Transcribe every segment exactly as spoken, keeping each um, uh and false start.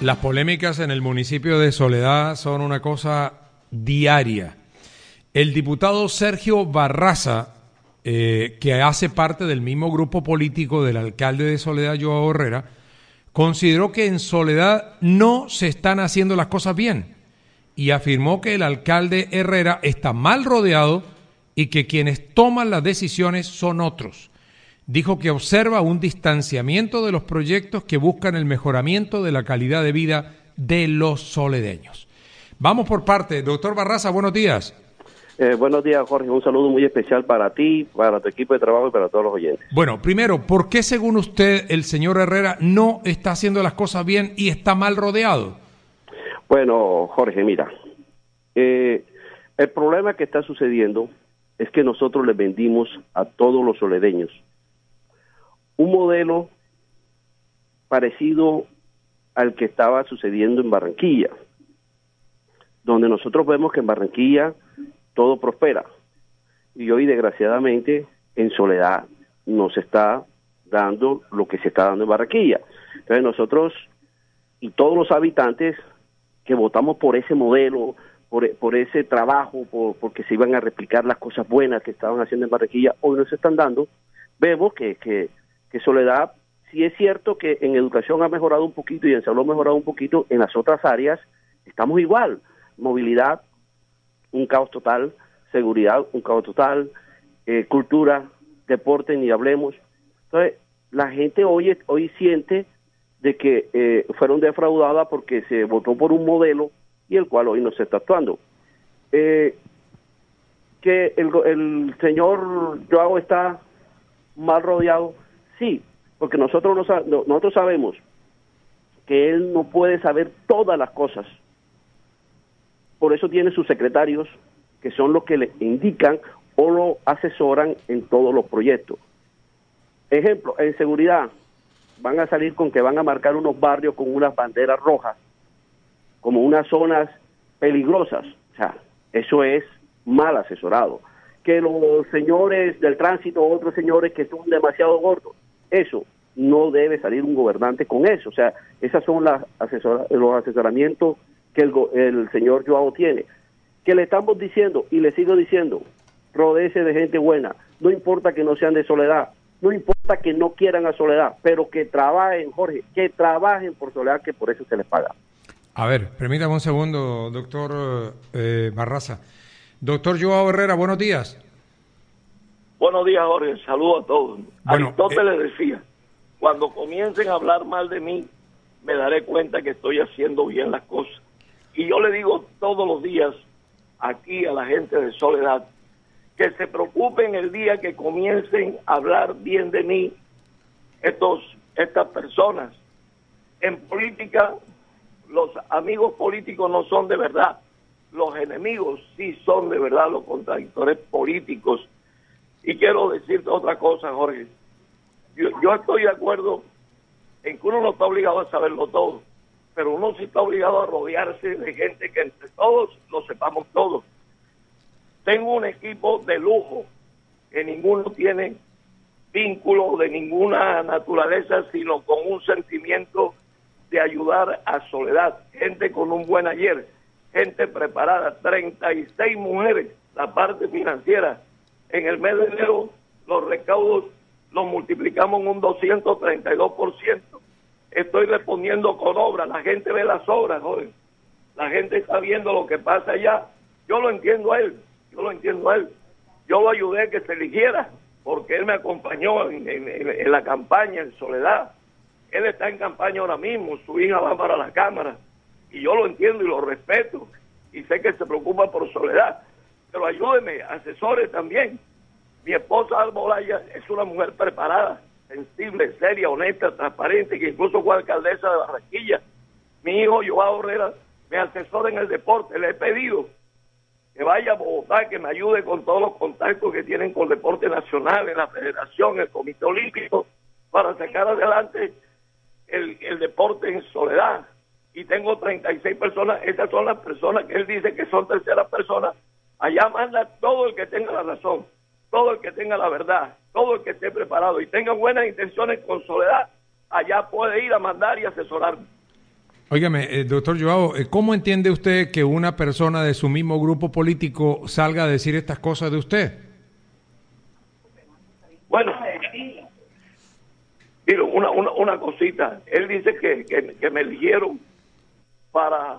Las polémicas en el municipio de Soledad son una cosa diaria. El diputado Sergio Barraza, eh, que hace parte del mismo grupo político del alcalde de Soledad, Joao Herrera, consideró que en Soledad no se están haciendo las cosas bien y afirmó que el alcalde Herrera está mal rodeado y que quienes toman las decisiones son otros. Dijo que observa un distanciamiento de los proyectos que buscan el mejoramiento de la calidad de vida de los soledeños. Vamos por parte. Doctor Barraza, buenos días. Eh, buenos días, Jorge. Un saludo muy especial para ti, para tu equipo de trabajo y para todos los oyentes. Bueno, primero, ¿por qué según usted el señor Herrera no está haciendo las cosas bien y está mal rodeado? Bueno, Jorge, mira, eh, el problema que está sucediendo es que nosotros le vendimos a todos los soledeños un modelo parecido al que estaba sucediendo en Barranquilla, donde nosotros vemos que en Barranquilla todo prospera, y hoy desgraciadamente en Soledad no se está dando lo que se está dando en Barranquilla. Entonces nosotros y todos los habitantes que votamos por ese modelo, por, por ese trabajo, por, porque se iban a replicar las cosas buenas que estaban haciendo en Barranquilla, hoy no se están dando. Vemos que, que, que Soledad, sí es cierto que en educación ha mejorado un poquito y en salud ha mejorado un poquito, en las otras áreas estamos igual. Movilidad, un caos total; seguridad, un caos total; eh, cultura, deporte, ni hablemos. Entonces, la gente hoy, hoy siente de que eh, fueron defraudadas porque se votó por un modelo y el cual hoy no se está actuando. Eh, que el, el señor Joao está mal rodeado, sí, porque nosotros, no, nosotros sabemos que él no puede saber todas las cosas. Por eso tiene sus secretarios, que son los que le indican o lo asesoran en todos los proyectos. Ejemplo, en seguridad, van a salir con que van a marcar unos barrios con unas banderas rojas, como unas zonas peligrosas. O sea, eso es mal asesorado. Que los señores del tránsito, otros señores que son demasiado gordos, eso no debe salir un gobernante con eso. O sea, esas son las asesora, los asesoramientos que el, el señor Joao tiene. Que le estamos diciendo, y le sigo diciendo, rodéese de gente buena, no importa que no sean de Soledad, no importa que no quieran a Soledad, pero que trabajen, Jorge, que trabajen por Soledad, que por eso se les paga. A ver, permítame un segundo, doctor eh, Barraza. Doctor Joao Herrera, buenos días. Buenos días, Jorge. Saludos a todos. Bueno, Aristóteles eh... decía, cuando comiencen a hablar mal de mí, me daré cuenta que estoy haciendo bien las cosas. Y yo le digo todos los días aquí a la gente de Soledad que se preocupen el día que comiencen a hablar bien de mí estos estas personas. En política, los amigos políticos no son de verdad. Los enemigos sí son de verdad, los contradictores políticos. Y quiero decirte otra cosa, Jorge. Yo, yo estoy de acuerdo en que uno no está obligado a saberlo todo, pero uno sí está obligado a rodearse de gente que entre todos lo sepamos todos. Tengo un equipo de lujo, que ninguno tiene vínculo de ninguna naturaleza, sino con un sentimiento de ayudar a Soledad. Gente con un buen ayer, gente preparada, treinta y seis mujeres, la parte financiera. En el mes de enero los recaudos los multiplicamos en un doscientos treinta y dos por ciento. Estoy respondiendo con obras, la gente ve las obras, joven. La gente está viendo lo que pasa allá. Yo lo entiendo a él, yo lo entiendo a él. Yo lo ayudé a que se eligiera, porque él me acompañó en, en, en la campaña en Soledad. Él está en campaña ahora mismo, su hija va para la Cámara, y yo lo entiendo y lo respeto, y sé que se preocupa por Soledad, pero ayúdeme, asesore también. Mi esposa Albolaya es una mujer preparada, sensible, seria, honesta, transparente, que incluso fue alcaldesa de Barranquilla. Mi hijo Joao Herrera me asesora en el deporte, le he pedido que vaya a Bogotá, que me ayude con todos los contactos que tienen con el deporte nacional, en la federación, el Comité Olímpico, para sacar adelante el, el deporte en Soledad. Y tengo treinta y seis personas, esas son las personas que él dice que son terceras personas. Allá manda todo el que tenga la razón, todo el que tenga la verdad, todo el que esté preparado y tenga buenas intenciones con Soledad, allá puede ir a mandar y asesorarme. Óigame, eh, doctor Joao, eh, ¿cómo entiende usted que una persona de su mismo grupo político salga a decir estas cosas de usted? Bueno, mira, una, una, una cosita. Él dice que, que, que me eligieron para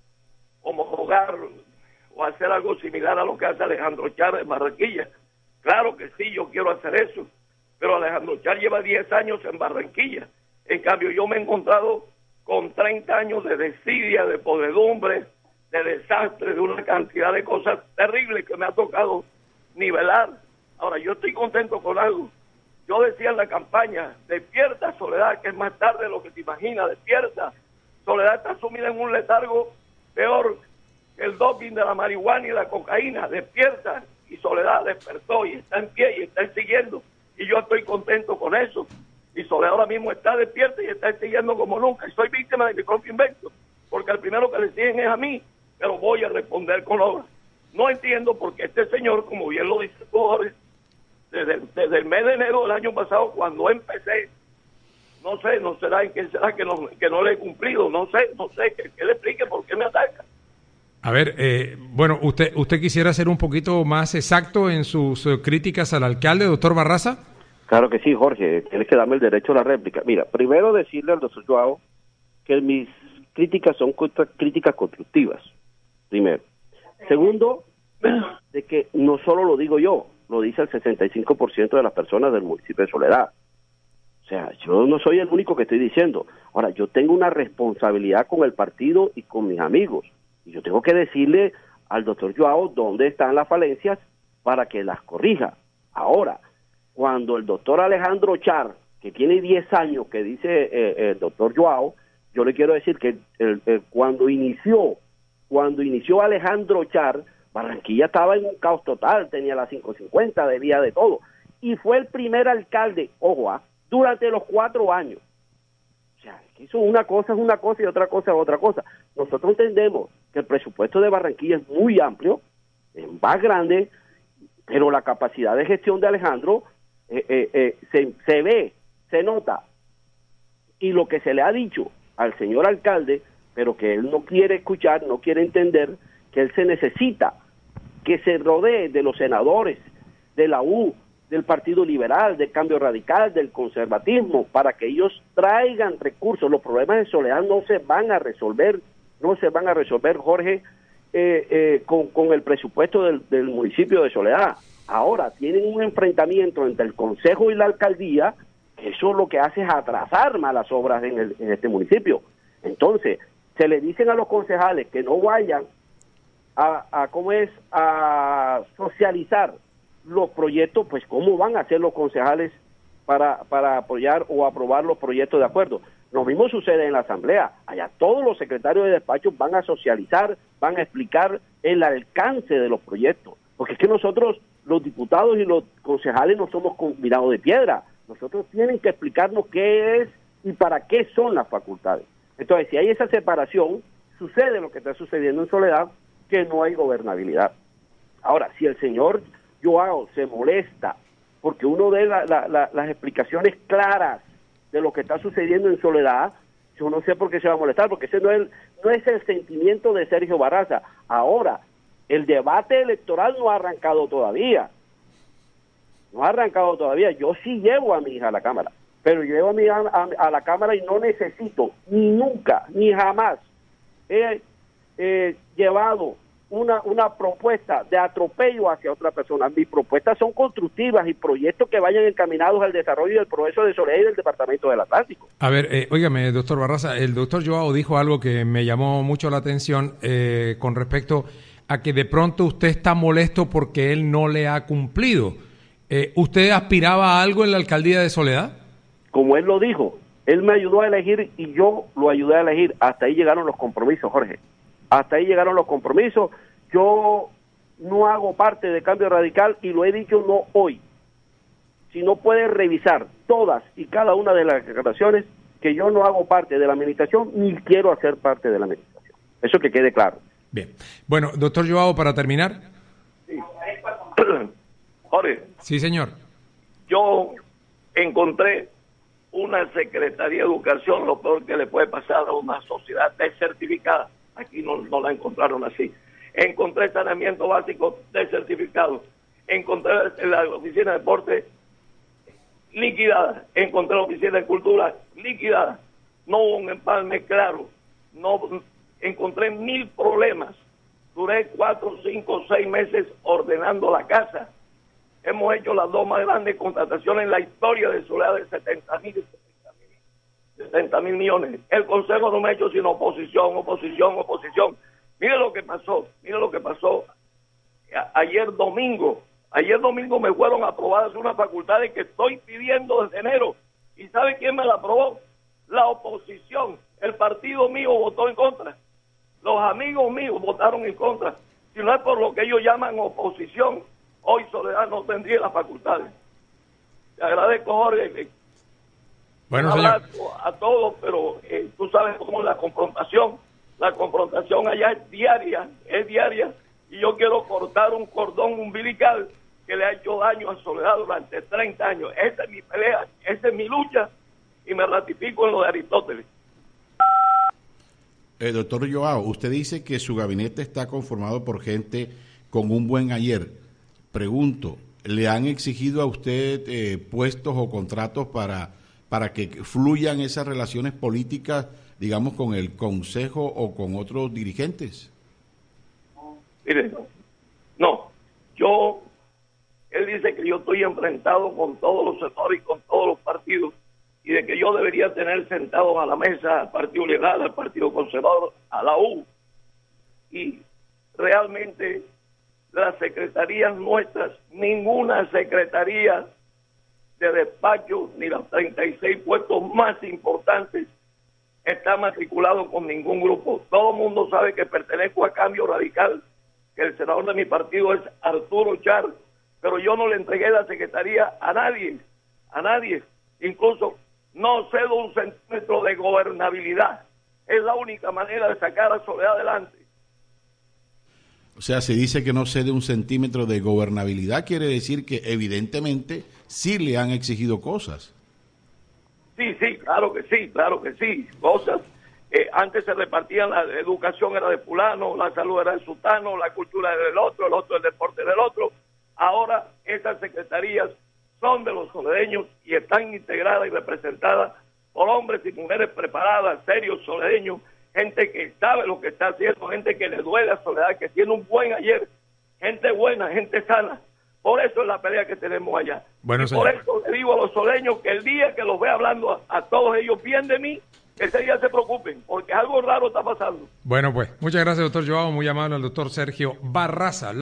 homologar o hacer algo similar a lo que hace Alejandro Char en Barranquilla. Claro que sí, yo quiero hacer eso, pero Alejandro Char lleva diez años en Barranquilla. En cambio, yo me he encontrado con treinta años de desidia, de podredumbre, de desastre, de una cantidad de cosas terribles que me ha tocado nivelar. Ahora, yo estoy contento con algo. Yo decía en la campaña, despierta Soledad, que es más tarde de lo que te imaginas, despierta. Soledad está sumida en un letargo peor que el doping de la marihuana y la cocaína. Despierta, y Soledad despertó y está en pie y está siguiendo. Y yo estoy contento con eso. Y Soledad ahora mismo está despierta y está siguiendo como nunca. Y soy víctima de mi propio invento, porque al primero que le siguen es a mí, pero voy a responder con obras. No entiendo por qué este señor, como bien lo dice tú, Jorge, desde, desde el mes de enero del año pasado, cuando empecé, no sé, no será en qué será que no, que no le he cumplido, no sé, no sé, que, que le explique por qué me ataca. A ver, eh, bueno, usted usted quisiera ser un poquito más exacto en sus uh, críticas al alcalde, doctor Barraza. Claro que sí, Jorge, tienes que darme el derecho a la réplica. Mira, primero decirle al doctor Joao que mis críticas son contra, críticas constructivas, primero. Segundo, de que no solo lo digo yo, lo dice el sesenta y cinco por ciento de las personas del municipio de Soledad. O sea, yo no soy el único que estoy diciendo. Ahora, yo tengo una responsabilidad con el partido y con mis amigos. Y yo tengo que decirle al doctor Joao dónde están las falencias para que las corrija. Ahora, cuando el doctor Alejandro Char, que tiene diez años, que dice eh, el doctor Joao, yo le quiero decir que el, el, cuando inició, cuando inició Alejandro Char, Barranquilla estaba en un caos total, tenía las cinco cincuenta, debía de todo, y fue el primer alcalde, ojo, ¿ah? durante los cuatro años. O sea, eso una cosa es una cosa y otra cosa es otra cosa. Nosotros entendemos que el presupuesto de Barranquilla es muy amplio, es más grande, pero la capacidad de gestión de Alejandro eh, eh, eh, se, se ve, se nota, y lo que se le ha dicho al señor alcalde, pero que él no quiere escuchar, no quiere entender, que él se necesita que se rodee de los senadores, de la U, del Partido Liberal, del Cambio Radical, del conservatismo, para que ellos traigan recursos. Los problemas de Soledad no se van a resolver, no se van a resolver, Jorge, eh, eh, con, con el presupuesto del, del municipio de Soledad. Ahora, tienen un enfrentamiento entre el Consejo y la Alcaldía, que eso lo que hace es atrasar más las obras en, el, en este municipio. Entonces, se le dicen a los concejales que no vayan a, a ¿cómo es?, a socializar los proyectos. Pues ¿cómo van a hacer los concejales para, para apoyar o aprobar los proyectos de acuerdo? Lo mismo sucede en la asamblea. Allá todos los secretarios de despacho van a socializar, van a explicar el alcance de los proyectos, porque es que nosotros, los diputados y los concejales, no somos convidados de piedra. Nosotros tienen que explicarnos qué es y para qué son las facultades. Entonces, si hay esa separación, sucede lo que está sucediendo en Soledad, que no hay gobernabilidad. Ahora, si el señor Joao se molesta porque uno dé la, la, la, las explicaciones claras de lo que está sucediendo en Soledad, yo no sé por qué se va a molestar, porque ese no es, no es el sentimiento de Sergio Barraza. Ahora, el debate electoral no ha arrancado todavía. No ha arrancado todavía. Yo sí llevo a mi hija a la Cámara, pero llevo a mi hija a, a la Cámara y no necesito, ni nunca, ni jamás he eh, llevado una, una propuesta de atropello hacia otra persona. Mis propuestas son constructivas y proyectos que vayan encaminados al desarrollo y al progreso de Soledad y del Departamento del Atlántico. A ver, eh, óigame, doctor Barraza, el doctor Joao dijo algo que me llamó mucho la atención eh, con respecto a que de pronto usted está molesto porque él no le ha cumplido. Eh, ¿Usted aspiraba a algo en la alcaldía de Soledad? Como él lo dijo, él me ayudó a elegir y yo lo ayudé a elegir. Hasta ahí llegaron los compromisos, Jorge. Hasta ahí llegaron los compromisos. Yo no hago parte de Cambio Radical y lo he dicho no hoy. Si no puede revisar todas y cada una de las declaraciones, que yo no hago parte de la administración ni quiero hacer parte de la administración. Eso que quede claro. Bien. Bueno, doctor Joao, para terminar. Sí. Jorge. Sí, señor. Yo encontré una Secretaría de Educación, lo peor que le puede pasar a una sociedad desertificada. Aquí no, no la encontraron así. Encontré saneamiento básico desertificado. Encontré la oficina de deporte liquidada. Encontré la oficina de cultura liquidada. No hubo un empalme claro. No encontré mil problemas. Duré cuatro, cinco, seis meses ordenando la casa. Hemos hecho las dos más grandes contrataciones en la historia de Soledad de setenta mil, setenta mil millones. El Consejo no me ha hecho sino oposición, oposición, oposición. Mire lo que pasó, mire lo que pasó a- ayer domingo. Ayer domingo me fueron aprobadas unas facultades que estoy pidiendo desde enero. ¿Y sabe quién me la aprobó? La oposición. El partido mío votó en contra. Los amigos míos votaron en contra. Si no es por lo que ellos llaman oposición, hoy Soledad no tendría las facultades. Te agradezco, Jorge. Bueno, Un señor. abrazo a todos, pero eh, tú sabes cómo es la confrontación. La confrontación allá es diaria, es diaria, y yo quiero cortar un cordón umbilical que le ha hecho daño a Soledad durante treinta años. Esa es mi pelea, esa es mi lucha, y me ratifico en lo de Aristóteles. Eh, doctor Joao, usted dice que su gabinete está conformado por gente con un buen ayer. Pregunto, ¿le han exigido a usted eh, puestos o contratos para, para que fluyan esas relaciones políticas, digamos, con el Consejo o con otros dirigentes? Mire, no, yo, él dice que yo estoy enfrentado con todos los sectores y con todos los partidos, y de que yo debería tener sentados a la mesa al Partido Liberal, al Partido Conservador, a la U. Y realmente las secretarías nuestras, ninguna secretaría de despacho, ni los treinta y seis puestos más importantes, está matriculado con ningún grupo. Todo el mundo sabe que pertenezco a Cambio Radical, que el senador de mi partido es Arturo Char, pero yo no le entregué la secretaría a nadie, a nadie. Incluso no cedo un centímetro de gobernabilidad. Es la única manera de sacar a Soledad adelante. O sea, se dice que no cede un centímetro de gobernabilidad, quiere decir que evidentemente sí le han exigido cosas. Sí, sí, claro que sí, claro que sí. Cosas, eh, antes se repartían, la educación era de fulano, la salud era de sutano, la cultura era del otro, el otro el deporte del otro. Ahora esas secretarías son de los soledeños y están integradas y representadas por hombres y mujeres preparadas, serios soledeños, gente que sabe lo que está haciendo, gente que le duele a Soledad, que tiene un buen ayer, gente buena, gente sana. Por eso es la pelea que tenemos allá. Bueno, y por señor. eso le digo a los soleños que el día que los vea hablando a, a todos ellos bien de mí, ese día se preocupen, porque algo raro está pasando. Bueno, pues, muchas gracias, doctor Joao. Muy amable al doctor Sergio Barraza.